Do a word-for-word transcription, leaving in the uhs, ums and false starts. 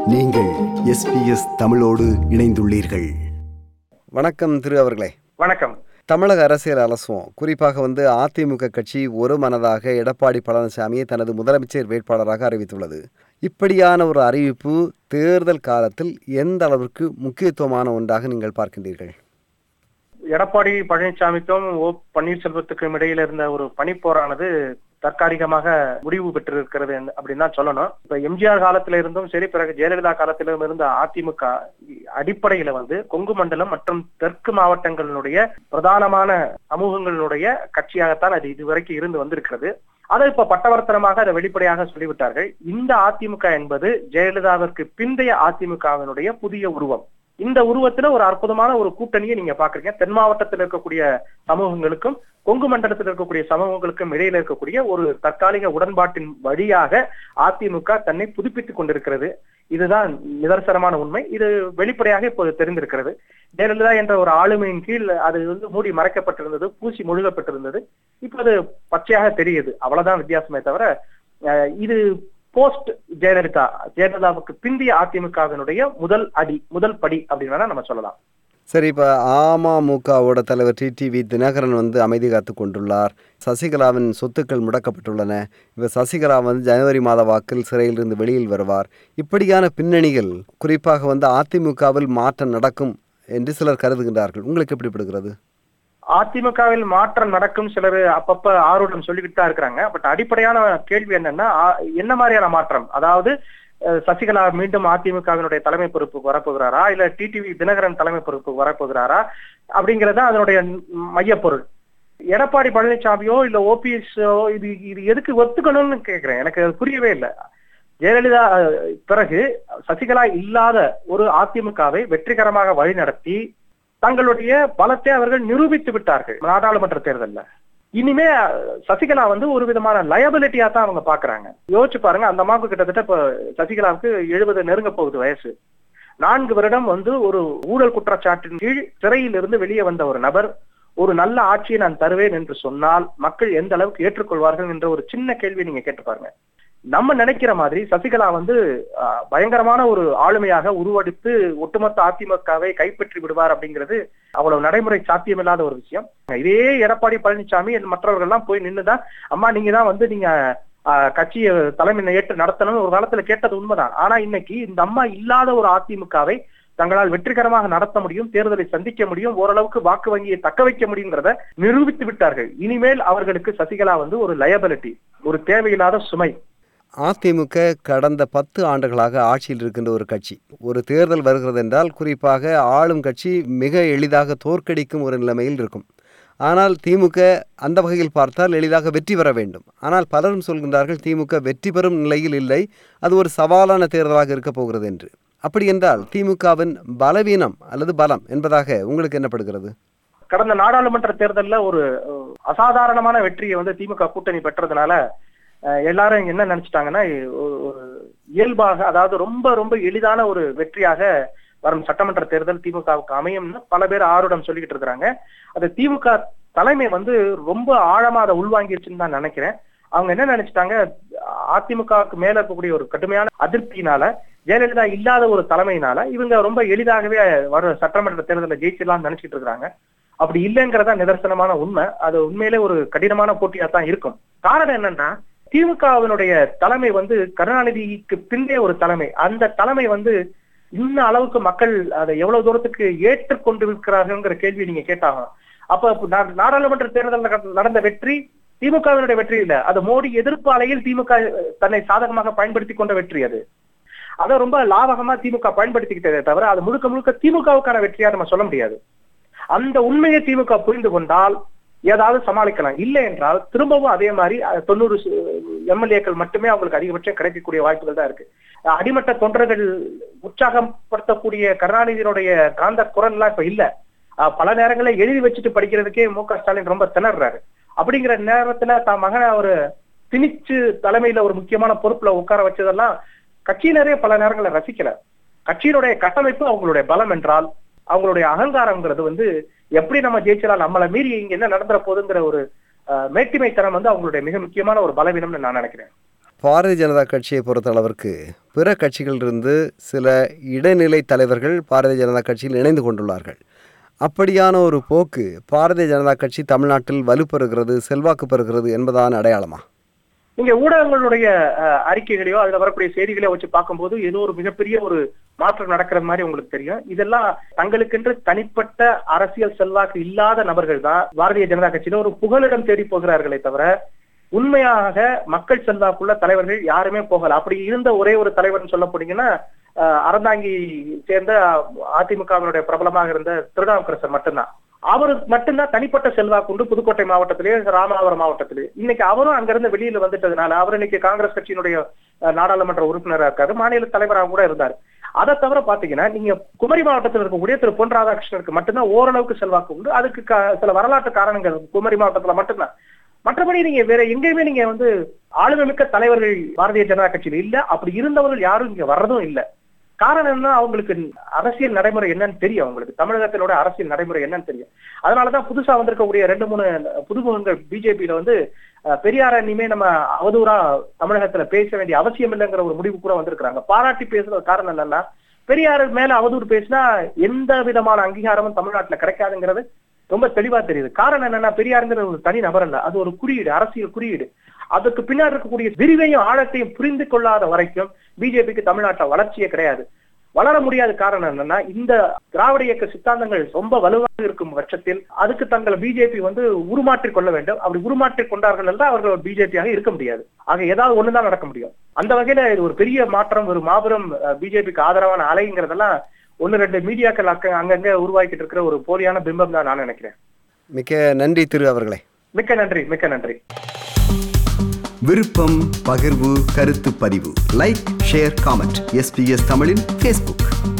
நீங்கள் S B S தமிழோடு இணைந்துள்ளீர்கள். வணக்கம் திரு அவர்களே. வணக்கம். தமிழக அரசியல் அலசுவோம். குறிப்பாக வந்து அதிமுக கட்சி ஒரு மனதாக எடப்பாடி பழனிசாமியை தனது முதலமைச்சர் வேட்பாளராக அறிவித்துள்ளது. இப்படியான ஒரு அறிவிப்பு தேர்தல் காலத்தில் எந்த அளவிற்கு முக்கியத்துவமான ஒன்றாக நீங்கள் பார்க்கின்றீர்கள்? எடப்பாடி பழனிசாமிக்கும் ஓ பன்னீர்செல்வத்துக்கும் இடையில இருந்த ஒரு பனிப்போரானது தற்காலிகமாக முடிவு பெற்றிருக்கிறது அப்படின்னு தான் சொல்லணும். இப்ப எம்ஜிஆர் காலத்தில இருந்தும் சரி, பிறகு ஜெயலலிதா காலத்திலும் இருந்த அதிமுக அடிப்படையில வந்து கொங்கு மண்டலம் மற்றும் தெற்கு மாவட்டங்களினுடைய பிரதானமான சமூகங்களினுடைய கட்சியாகத்தான் அது இதுவரைக்கும் இருந்து வந்திருக்கிறது. அதை இப்ப பட்டவர்த்தனமாக அதை வெளிப்படையாக சொல்லிவிட்டார்கள். இந்த அதிமுக என்பது ஜெயலலிதாவிற்கு பிந்தைய அதிமுகவினுடைய புதிய உருவம். இந்த உருவத்துல ஒரு அற்புதமான ஒரு கூட்டணியை நீங்க பாக்குறீங்க. தென் மாவட்டத்தில் இருக்கக்கூடிய சமூகங்களுக்கும் கொங்கு மண்டலத்தில் இருக்கக்கூடிய சமூகங்களுக்கும் இடையில இருக்கக்கூடிய ஒரு தற்காலிக உடன்பாட்டின் வழியாக அதிமுக தன்னை புதுப்பித்துக் கொண்டிருக்கிறது. இதுதான் நிதர்சனமான உண்மை. இது வெளிப்படையாக இப்போது தெரிந்திருக்கிறது. ஜெயலலிதா என்ற ஒரு ஆளுமையின் கீழ் அது வந்து மூடி மறைக்கப்பட்டிருந்தது, பூசி முழுகப்பட்டிருந்தது. இப்ப அது பச்சையாக தெரியுது. அவ்வளவுதான் வித்தியாசமே தவிர இது போஸ்ட் ஜெயலலிதா, ஜெயலலிதாவுக்கு பிந்திய அதிமுகவினுடைய முதல் அடி, முதல் படி அப்படின்னு நம்ம சொல்லலாம். சரி, இப்போ அமமுகவோட தலைவர் டிடிவி தினகரன் வந்து அமைதி காத்து கொண்டுள்ளார். சசிகலாவின் சொத்துக்கள் முடக்கப்பட்டுள்ளன. இப்போ சசிகலா வந்து ஜனவரி மாத வாக்கில் சிறையிலிருந்து வெளியில் வருவார். இப்படியான பின்னணிகள் குறிப்பாக வந்து அதிமுகவில் மாற்றம் நடக்கும் என்று சிலர் கருதுகின்றார்கள். உங்களுக்கு எப்படி படுகிறது? அதிமுகவில் மாற்றம் நடக்கும் சிலர் அப்பப்ப ஆர்வம் சொல்லிக்கிட்டு தான் இருக்கிறாங்க. பட் அடிப்படையான கேள்வி என்னன்னா, என்ன மாதிரியான மாற்றம்? அதாவது சசிகலா மீண்டும் அதிமுகவினுடைய தலைமை பொறுப்புக்கு வரப்போகிறாரா, இல்ல டிடிவி தினகரன் தலைமை பொறுப்புக்கு வரப்போகிறாரா அப்படிங்கறத அதனுடைய மையப்பொருள். எடப்பாடி பழனிசாமியோ இல்ல ஓபிஎஸ்ஓ இது இது எதுக்கு ஒத்துக்கணும்னு கேட்கிறேன். எனக்கு புரியவே இல்லை. ஜெயலலிதா பிறகு சசிகலா இல்லாத ஒரு அதிமுகவை வெற்றிகரமாக வழிநடத்தி தங்களுடைய பலத்தை அவர்கள் நிரூபித்து விட்டார்கள் நாடாளுமன்ற தேர்தல்ல. இனிமே சசிகலா வந்து ஒரு விதமான லயபிலிட்டியா தான் அவங்க பாக்குறாங்க. யோசிச்சு பாருங்க, அந்த அம்மாவுக்கு கிட்டத்தட்ட இப்ப சசிகலாவுக்கு எழுபது நெருங்க போகுது வயசு. நான்கு வருடம் வந்து ஒரு ஊழல் குற்றச்சாட்டின் கீழ் சிறையில் இருந்து வெளியே வந்த ஒரு நபர் ஒரு நல்ல ஆட்சியை நான் தருவேன் என்று சொன்னால் மக்கள் எந்த அளவுக்கு ஏற்றுக்கொள்வார்கள் என்ற ஒரு சின்ன கேள்வி நீங்க கேட்டு பாருங்க. நம்ம நினைக்கிற மாதிரி சசிகலா வந்து பயங்கரமான ஒரு ஆளுமையாக உருவெடுத்து ஒட்டுமொத்த அதிமுகவை கைப்பற்றி விடுவார் அப்படிங்கிறது அவ்வளவு நடைமுறை சாத்தியமில்லாத ஒரு விஷயம். இதே எடப்பாடி பழனிசாமி மற்றவர்கள் எல்லாம் போய் நின்னுதான், அம்மா நீங்க தான் வந்து நீங்க கட்சியை தலைமை ஏற்று நடத்தணும்னு ஒரு காலத்துல கேட்டது உண்மைதான். ஆனா இன்னைக்கு இந்த அம்மா இல்லாத ஒரு அதிமுகவை தங்களால் வெற்றிகரமாக நடத்த முடியும், தேர்தலை சந்திக்க முடியும், ஓரளவுக்கு வாக்கு வங்கியை தக்க வைக்க முடியுங்கிறத நிரூபித்து விட்டார்கள். இனிமேல் அவர்களுக்கு சசிகலா வந்து ஒரு லயபிலிட்டி, ஒரு தேவையில்லாத சுமை. அதிமுக கடந்த பத்து ஆண்டுகளாக ஆட்சியில் இருக்கின்ற ஒரு கட்சி. ஒரு தேர்தல் வருகிறது என்றால் குறிப்பாக ஆளும் கட்சி மிக எளிதாக தோற்கடிக்கும் ஒரு நிலைமையில் இருக்கும். ஆனால் திமுக அந்த வகையில் பார்த்தால் எளிதாக வெற்றி பெற வேண்டும். ஆனால் பலரும் சொல்கின்றார்கள் திமுக வெற்றி பெறும் நிலையில் இல்லை, அது ஒரு சவாலான தேர்தலாக இருக்க போகிறது என்று. அப்படி என்றால் திமுகவின் பலவீனம் அல்லது பலம் என்பதாக உங்களுக்கு என்னப்படுகிறது? கடந்த நாடாளுமன்ற தேர்தலில் ஒரு அசாதாரணமான வெற்றியை வந்து திமுக கூட்டணி பெற்றதுனால எல்லாரும் என்ன நினைச்சிட்டாங்கன்னா, ஒரு இயல்பாக, அதாவது ரொம்ப ரொம்ப எளிதான ஒரு வெற்றியாக வரும் சட்டமன்ற தேர்தல் திமுகவுக்கு அமையும்னு பல பேர் ஆர்வம் சொல்லிக்கிட்டு இருக்கிறாங்க. அது திமுக தலைமை வந்து ரொம்ப ஆழமா அதை உள்வாங்கிருச்சுன்னு தான் நினைக்கிறேன். அவங்க என்ன நினைச்சிட்டாங்க, அதிமுகவுக்கு மேல இருக்கக்கூடிய ஒரு கடுமையான அதிருப்தியினால, ஜெயலலிதா இல்லாத ஒரு தலைமையினால இவங்க ரொம்ப எளிதாகவே வரும் சட்டமன்ற தேர்தலில் ஜெயிச்சிடலாம்னு நினைச்சிட்டு இருக்காங்க. அப்படி இல்லைங்கிறதா நிதர்சனமான உண்மை. அது உண்மையிலே ஒரு கடினமான போட்டியா தான் இருக்கும். காரணம் என்னன்னா, திமுகவினுடைய தலைமை வந்து கருணாநிதிக்கு பிந்தைய ஒரு தலைமை. அந்த தலைமை வந்து இன்ன அளவுக்கு மக்கள் அதை எவ்வளவு தூரத்துக்கு ஏற்றுக்கொண்டிருக்கிறார்கள் கேள்வி நீங்க கேட்டாங்க. அப்ப நாடாளுமன்ற தேர்தல் நடந்த வெற்றி திமுகவினுடைய வெற்றி இல்ல, அது மோடி எதிர்ப்பு அலையில் திமுக தன்னை சாதகமாக பயன்படுத்தி கொண்ட வெற்றி. அது அதை ரொம்ப லாபகமா திமுக பயன்படுத்திக்கிட்டதே தவிர அது முழுக்க முழுக்க திமுகவுக்கான வெற்றியா நம்ம சொல்ல முடியாது. அந்த உண்மையை திமுக புரிந்து கொண்டால் ஏதாவது சமாளிக்கலாம். இல்லை என்றால் திரும்பவும் அதே மாதிரி தொண்ணூறு எம்எல்ஏக்கள் மட்டுமே அவங்களுக்கு அதிகபட்சம் கிடைக்கக்கூடிய வாய்ப்புகள் தான் இருக்கு. அடிமட்ட தொண்டர்கள் உற்சாகப்படுத்தக்கூடிய கருணாநிதியினுடைய காந்த குரல் எல்லாம் இப்ப இல்ல. பல நேரங்களில் எழுதி வச்சுட்டு படிக்கிறதுக்கே மு க ஸ்டாலின் ரொம்ப திணறாரு. அப்படிங்கிற நேரத்துல தான் மகனை ஒரு திணிச்சு தலைமையில ஒரு முக்கியமான பொறுப்புல உட்கார வச்சதெல்லாம் கட்சியினரே பல நேரங்களில் ரசிக்கல. கட்சியினுடைய கட்டமைப்பு அவங்களுடைய பலம் என்றால் அவங்களுடைய அகங்காரம்ங்கிறது வந்து எப்படி நம்ம ஜெயிச்சலாம், நம்மளை மீறி இங்க என்ன நடந்துற போதுங்கிற ஒரு மேட்டிமைத்தனம் வந்து அவங்களுடைய மிக முக்கியமான ஒரு பலவீனம்னு நான் நினைக்கிறேன். பாரதிய ஜனதா கட்சியை பொறுத்தளவிற்கு பிற கட்சிகளிலிருந்து சில இடைநிலை தலைவர்கள் பாரதிய ஜனதா கட்சியில் இணைந்து கொண்டுள்ளார்கள். அப்படியான ஒரு போக்கு பாரதிய ஜனதா கட்சி தமிழ்நாட்டில் வலுப்பெறுகிறது, செல்வாக்கு பெறுகிறது என்பதான அடையாளமா? நீங்க ஊடகங்களுடைய அறிக்கைகளையோ அதுல வரக்கூடிய செய்திகளையோ வச்சு பார்க்கும்போது ஏதோ ஒரு மிகப்பெரிய ஒரு மாற்றம் நடக்கிற மாதிரி உங்களுக்கு தெரியும். இதெல்லாம் தங்களுக்கென்று தனிப்பட்ட அரசியல் செல்வாக்கு இல்லாத நபர்கள் தான் பாரதிய ஜனதா கட்சியில ஒரு புகலிடம் தேடி போகிறார்களே தவிர உண்மையாக மக்கள் செல்வாக்குள்ள தலைவர்கள் யாருமே போகல. அப்படி இருந்த ஒரே ஒரு தலைவர் சொல்ல போனீங்கன்னா அறந்தாங்கி சேர்ந்த அதிமுகவினுடைய பிரபலமாக இருந்த திருநாவுக்கரசர் மட்டும்தான். அவரு மட்டும்தான் தனிப்பட்ட செல்வாக்கு உண்டு புதுக்கோட்டை மாவட்டத்திலே, ராமநாதபுரம் மாவட்டத்திலே. இன்னைக்கு அவரும் அங்கிருந்து வெளியில வந்துட்டதுனால அவர் இன்னைக்கு காங்கிரஸ் கட்சியினுடைய நாடாளுமன்ற உறுப்பினராக இருக்காரு, மாநில தலைவராக கூட இருந்தார். அதை தவிர பாத்தீங்கன்னா நீங்க குமரி மாவட்டத்தில் இருக்கக்கூடிய திரு பொன் ராதாகிருஷ்ணனுக்கு மட்டும்தான் ஓரளவுக்கு செல்வாக்கு உண்டு. அதுக்கு சில வரலாற்று காரணங்கள் குமரி மாவட்டத்துல மட்டும்தான். மற்றபடி நீங்க வேற எங்கேயுமே நீங்க வந்து ஆளுமை மிக்க தலைவர்கள் பாரதிய ஜனதா கட்சியில இல்ல. அப்படி இருந்தவர்கள் யாரும் இங்க வர்றதும் இல்ல. காரணம் என்ன, அவங்களுக்கு அரசியல் நடைமுறை என்னன்னு தெரியும், அவங்களுக்கு தமிழகத்தினோட அரசியல் நடைமுறை என்னன்னு தெரியும். அதனாலதான் புதுசா வந்திருக்கக்கூடிய ரெண்டு மூணு புதுமுகங்கள் பிஜேபியில வந்து பெரியார இனிமே நம்ம அவதூறா தமிழகத்துல பேச வேண்டிய அவசியம் இல்லைங்கிற ஒரு முடிவு கூட வந்திருக்காங்க. பாராட்டி பேசுற காரணம் என்னன்னா, பெரியார் மேல அவதூறு பேசினா எந்த விதமான அங்கீகாரமும் தமிழ்நாட்டுல கிடைக்காதுங்கிறது ரொம்ப தெளிவா தெரியுது. காரணம் என்னன்னா, பெரியாருங்கிற ஒரு தனி நபர் அல்ல, அது ஒரு குறியீடு, அரசியல் குறியீடு. அதுக்கு பின்னாடி இருக்கக்கூடிய விரிவையும் ஆழத்தையும் புரிந்து கொள்ளாத வரைக்கும் பிஜேபிக்கு தமிழ்நாட்டில் வளர்ச்சியே கிடையாது, வளர முடியாத. காரணம் என்னன்னா, இந்த திராவிட இயக்க சித்தாந்தங்கள் ரொம்ப வலுவாக இருக்கும் பட்சத்தில் அதுக்கு தங்களை பிஜேபி வந்து உருமாற்றிக் கொள்ள வேண்டும். அப்படி உருமாற்றிக் கொண்டார்கள் என்றால் அவர்கள் பிஜேபியாக இருக்க முடியாது. ஆக ஏதாவது ஒண்ணுதான் நடக்க முடியும். அந்த வகையில இது ஒரு பெரிய மாற்றம், ஒரு மாபெரும் பிஜேபிக்கு ஆதரவான அலைங்கிறதெல்லாம் ஒன்னு ரெண்டு மீடியாக்கள் அங்கங்க உருவாக்கிட்டு இருக்கிற ஒரு போலியான பிம்பம் தான் நான் நினைக்கிறேன். மிக்க நன்றி திரு அவர்களே. மிக்க நன்றி, மிக்க நன்றி. விருப்பம், பகிர்வு, கருத்து பதிவு, லைக், ஷேர், காமெண்ட். எஸ்பிஎஸ் தமிழின் ஃபேஸ்புக்.